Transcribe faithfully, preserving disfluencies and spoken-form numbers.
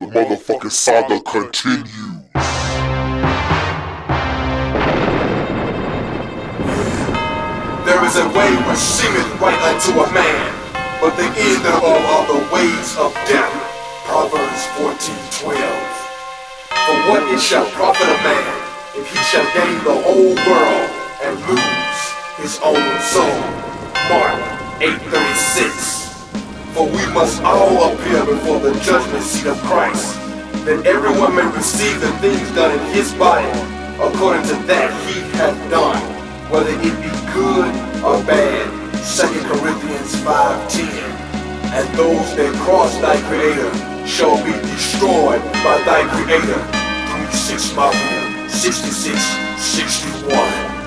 motherfucking saga continues. There is a way which seemeth right unto a man, but the end thereof are the ways of death. Proverbs fourteen twelve. For what it shall profit a man if he shall gain the whole world and lose his own soul? Mark eight thirty-six. For we must all appear before the judgment seat of Christ, that everyone may receive the things done in his body according to that he hath done, whether it be good or bad. Second Corinthians five ten. And those that cross thy Creator shall be destroyed by thy Creator. Through six Mafia sixty-six sixty-one.